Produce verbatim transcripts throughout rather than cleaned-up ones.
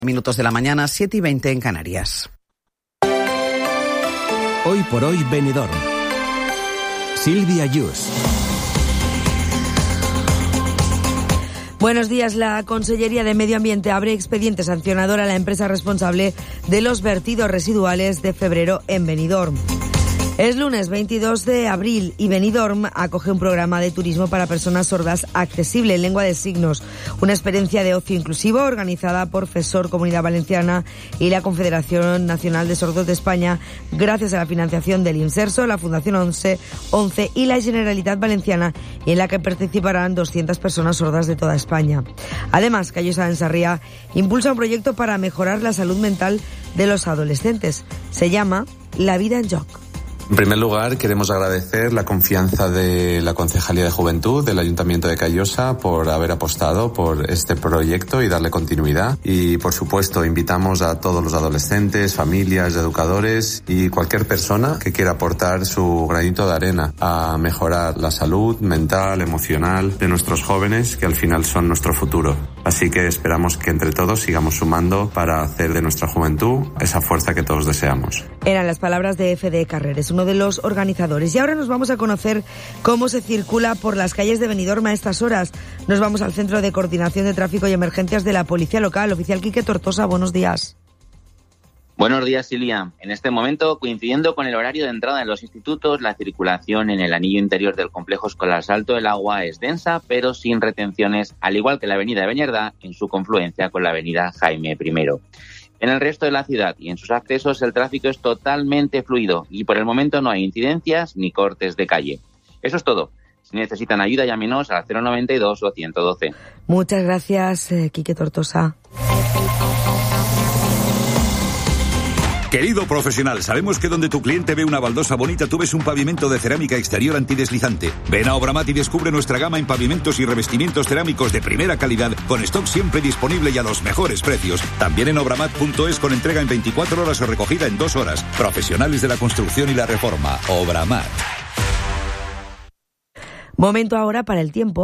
Minutos de la mañana, siete y veinte en Canarias. Hoy por hoy Benidorm. Silvia Yus. Buenos días. La Consellería de Medio Ambiente abre expediente sancionador a la empresa responsable de los vertidos residuales de febrero en Benidorm. Es lunes veintidós de abril y Benidorm acoge un programa de turismo para personas sordas accesible en lengua de signos, una experiencia de ocio inclusivo organizada por FESOR Comunidad Valenciana y la Confederación Nacional de Sordos de España, gracias a la financiación del INSERSO, la Fundación once y la Generalitat Valenciana, y en la que participarán doscientas personas sordas de toda España. Además, Callosa de Ensarriá impulsa un proyecto para mejorar la salud mental de los adolescentes. Se llama La Vida en Joc. En primer lugar, queremos agradecer la confianza de la Concejalía de Juventud del Ayuntamiento de Callosa por haber apostado por este proyecto y darle continuidad. Y, por supuesto, invitamos a todos los adolescentes, familias, educadores y cualquier persona que quiera aportar su granito de arena a mejorar la salud mental, emocional de nuestros jóvenes, que al final son nuestro futuro. Así que esperamos que entre todos sigamos sumando para hacer de nuestra juventud esa fuerza que todos deseamos. Eran las palabras de F D Carreres, uno de los organizadores. Y ahora nos vamos a conocer cómo se circula por las calles de Benidorm a estas horas. Nos vamos al Centro de Coordinación de Tráfico y Emergencias de la Policía Local. Oficial Quique Tortosa, buenos días. Buenos días, Silvia. En este momento, coincidiendo con el horario de entrada en los institutos, la circulación en el anillo interior del complejo escolar Salto del Agua es densa, pero sin retenciones, al igual que la avenida de Beñerdá en su confluencia con la avenida Jaime primero. En el resto de la ciudad y en sus accesos el tráfico es totalmente fluido y por el momento no hay incidencias ni cortes de calle. Eso es todo. Si necesitan ayuda, llámenos al cero noventa y dos o ciento doce. Muchas gracias, eh, Quique Tortosa. Querido profesional, sabemos que donde tu cliente ve una baldosa bonita, tú ves un pavimento de cerámica exterior antideslizante. Ven a Obramat y descubre nuestra gama en pavimentos y revestimientos cerámicos de primera calidad, con stock siempre disponible y a los mejores precios. También en obramat punto es, con entrega en veinticuatro horas o recogida en dos horas. Profesionales de la construcción y la reforma. Obramat. Momento ahora para el tiempo.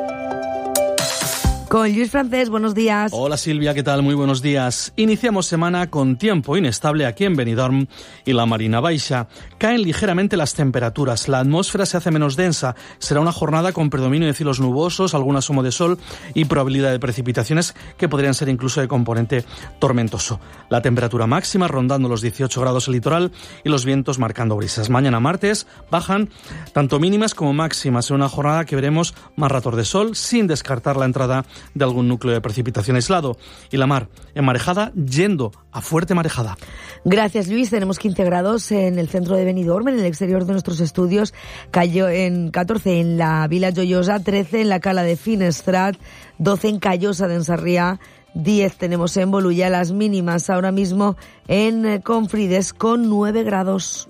Con Luis Francés, buenos días. Hola Silvia, ¿qué tal? Muy buenos días. Iniciamos semana con tiempo inestable aquí en Benidorm y la Marina Baixa. Caen ligeramente las temperaturas, la atmósfera se hace menos densa. Será una jornada con predominio de cielos nubosos, algún asomo de sol y probabilidad de precipitaciones que podrían ser incluso de componente tormentoso. La temperatura máxima rondando los dieciocho grados en el litoral y los vientos marcando brisas. Mañana martes bajan tanto mínimas como máximas en una jornada que veremos más ratos de sol, sin descartar la entrada de algún núcleo de precipitación aislado, y la mar enmarejada yendo a fuerte marejada. Gracias, Luis. Tenemos quince grados en el centro de Benidorm, en el exterior de nuestros estudios. Cayó en catorce en la Vila Joiosa, trece en la Cala de Finestrat, doce en Callosa de Ensarriá, diez tenemos en Bolulla, las mínimas ahora mismo en Confrides con nueve grados.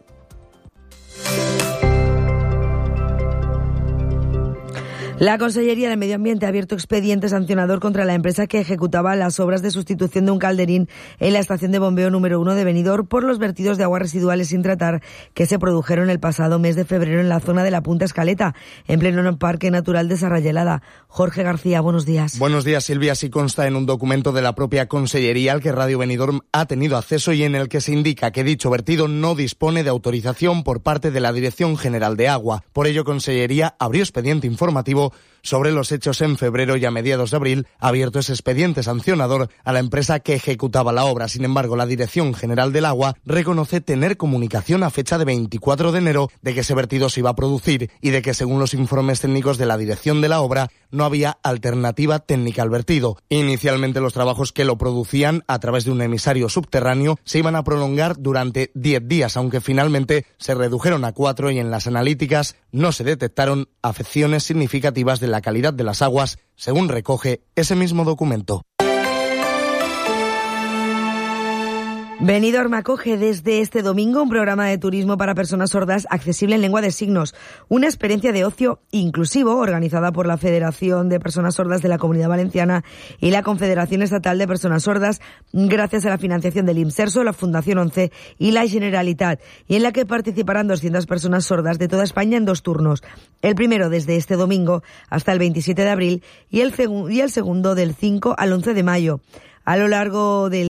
La Consellería de Medio Ambiente ha abierto expediente sancionador contra la empresa que ejecutaba las obras de sustitución de un calderín en la estación de bombeo número uno de Benidorm por los vertidos de aguas residuales sin tratar que se produjeron el pasado mes de febrero en la zona de la Punta Escaleta, en pleno Parque Natural de Sarrayelada. Jorge García, buenos días. Buenos días, Silvia. Así consta en un documento de la propia Consellería al que Radio Benidorm ha tenido acceso y en el que se indica que dicho vertido no dispone de autorización por parte de la Dirección General de Agua. Por ello, Consellería abrió expediente informativo sobre los hechos en febrero y a mediados de abril ha abierto ese expediente sancionador a la empresa que ejecutaba la obra. Sin embargo, la Dirección General del Agua reconoce tener comunicación a fecha de veinticuatro de enero de que ese vertido se iba a producir y de que, según los informes técnicos de la dirección de la obra, no había alternativa técnica al vertido. Inicialmente, los trabajos que lo producían a través de un emisario subterráneo se iban a prolongar durante diez días, aunque finalmente se redujeron a cuatro y en las analíticas no se detectaron afecciones significativas de la calidad de las aguas, según recoge ese mismo documento. Benidorm acoge desde este domingo un programa de turismo para personas sordas accesible en lengua de signos, una experiencia de ocio inclusivo organizada por la Federación de Personas Sordas de la Comunidad Valenciana y la Confederación Estatal de Personas Sordas, gracias a la financiación del INSERSO, la Fundación once y la Generalitat, y en la que participarán doscientas personas sordas de toda España en dos turnos. El primero desde este domingo hasta el veintisiete de abril y el, seg- y el segundo del cinco al once de mayo. a lo largo del